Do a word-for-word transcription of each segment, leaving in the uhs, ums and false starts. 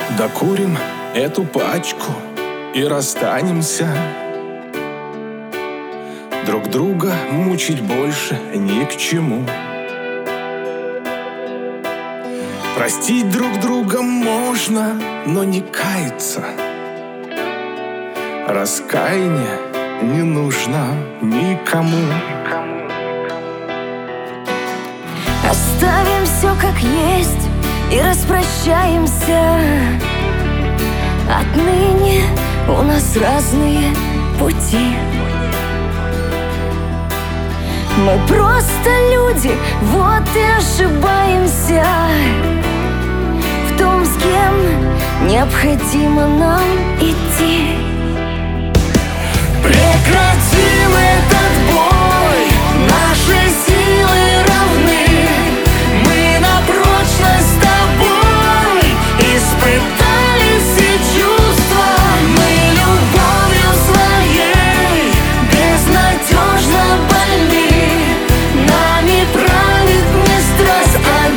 Докурим эту пачку и расстанемся. Друг друга мучить больше ни к чему. Простить друг друга можно, но не каяться. Раскаяние не нужно никому. Оставим все как есть и распрощаемся. Отныне у нас разные пути. Мы просто люди, вот и ошибаемся в том, с кем необходимо нам идти. Прекратим этот бой, наши силы равны. Мы на прочность с тобой испытали все чувства. Мы любовью своей безнадежно больны. Нами правит не страсть, а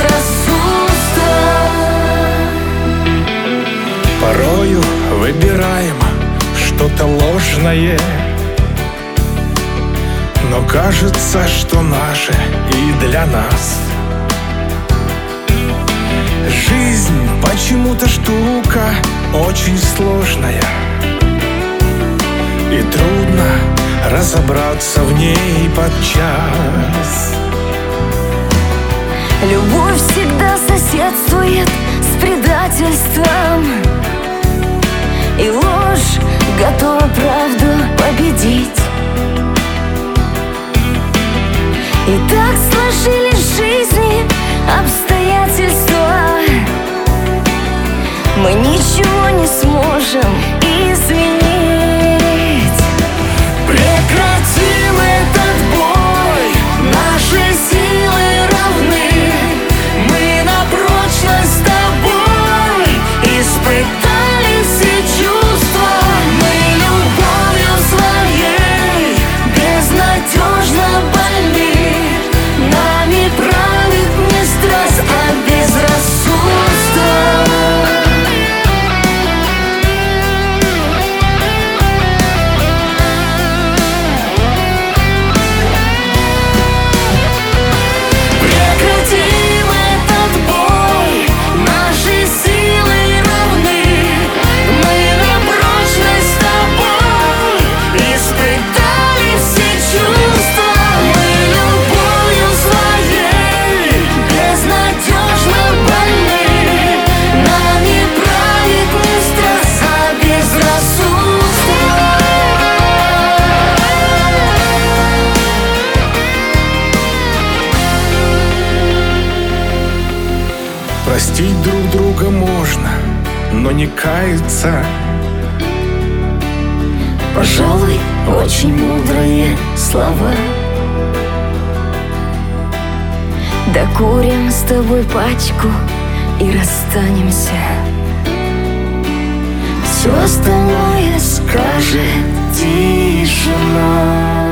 безрассудство. Порою выбираем что-то ложное, но кажется, что наше и для нас. Жизнь почему-то штука очень сложная, и трудно разобраться в ней подчас. Любовь всегда соседствует с предательством, и ложь готова правду победить. И так сложились в жизни обстоятельства, мы ничего не сможем изменить. Прекратим этот бой, наши силы равны. Мы на прочность с тобой испытали все чувства. Мы любовью своей безнадежно больны. Нами правит не страсть, а безрассудство. Прекратим этот бой, наши силы равны. Мы на прочность с тобой испытали все чувства. Мы любовью своей безнадежно больны. Нами правит не страсть, а безрассудство. Простить друг друга можно, но не каяться. Пожалуй, очень мудрые слова. Докурим с тобой пачку и расстанемся. Все остальное скажет тишина.